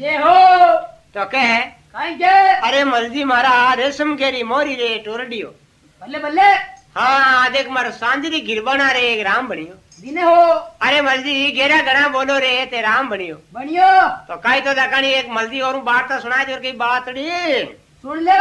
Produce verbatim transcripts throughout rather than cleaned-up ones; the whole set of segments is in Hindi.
जे हो तो कह काई के अरे मलजी मारा रेशम केरी मोरी रे टोरडियो बल्ले बल्ले हाँ देख मारो सांजरी गिरबाना रे राम बनियो दिने हो अरे मलजी गेरा गणा बोलो रे ते राम बनियो बनियो तो काई तो दकानी एक मलजी और बात तो सुना दे की बात डी सुन ले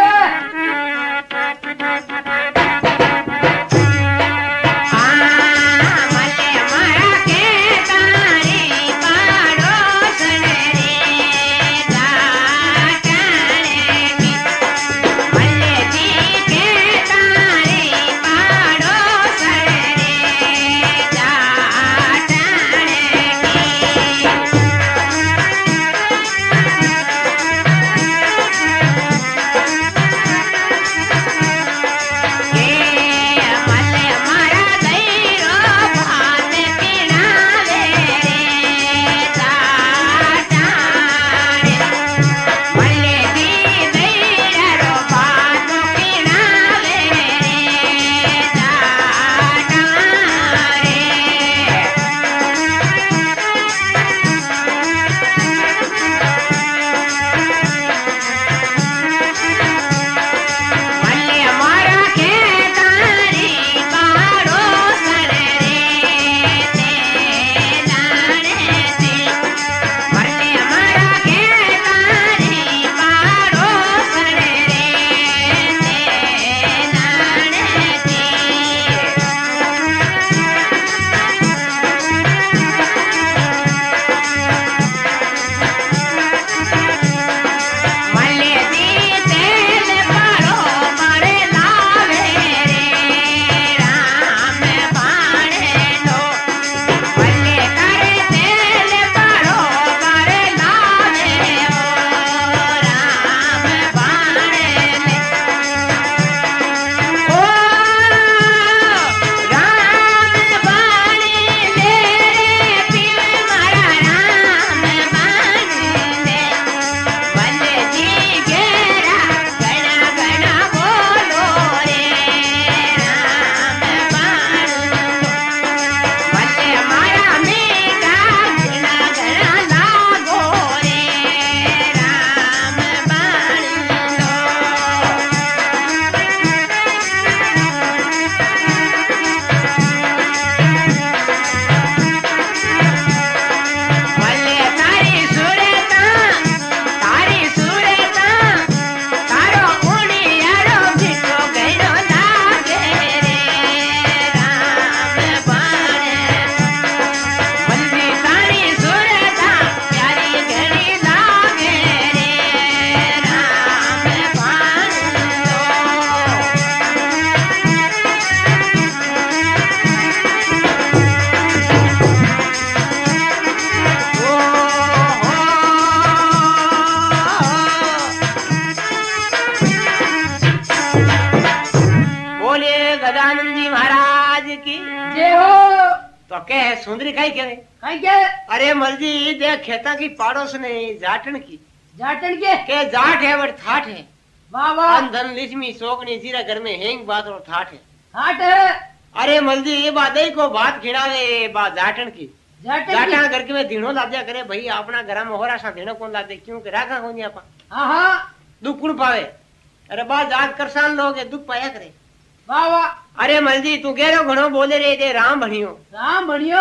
तो के सुंदरी काई के काई के अरे मलजी देख खेता की पाड़ोस ने जाटन की जाटन के के जाट है बट थाट है वाह वाह धन लिस्मी सोकनी जीरा घर में हेंग बात और थाट है थाट है अरे मलजी ये बात दे को बात खिड़ावे बात जाटन की जाटन जाटन घर के में दिनों लाद्या करे भाई अपना घर में होरा सा दिनों कौन लादे क्यों के राखा होनी आपा हां हां दुख कुण पावे अरे बात जात करसान लोग दुख पाया करे वाह वाह अरे मलजी तू कह रहे घणो बोले रे दे राम भणियो राम भणियो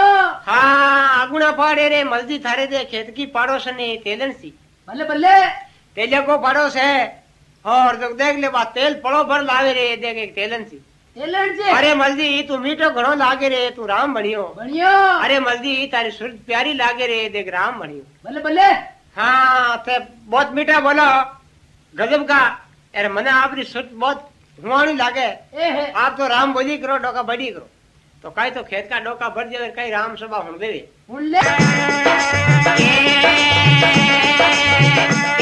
हाँ अगुना पाड़े रे मलजी थारे दे खेत की पाड़ोस ने तेलन सी बल्ले बल्ले तेले को पड़ोस है और जो देख ले बात तेल पड़ो भर लावे रे देख एक तेलन सी तेलन से अरे मलजी तू मीठो घणो लागे रे तू राम भणियो भणियो अरे मलजी तारी सुर प्यारी लागे रे देख राम भणियो बल्ले बल्ले हाँ ते बहुत मीठा बोलो गजब का अरे मने आपकी सुर बहुत हुआनी लागे आप तो राम बोली करो डोका बड़ी करो तो कई तो खेत का डोका भर जावे कई राम सभा हुन देवे हुन ले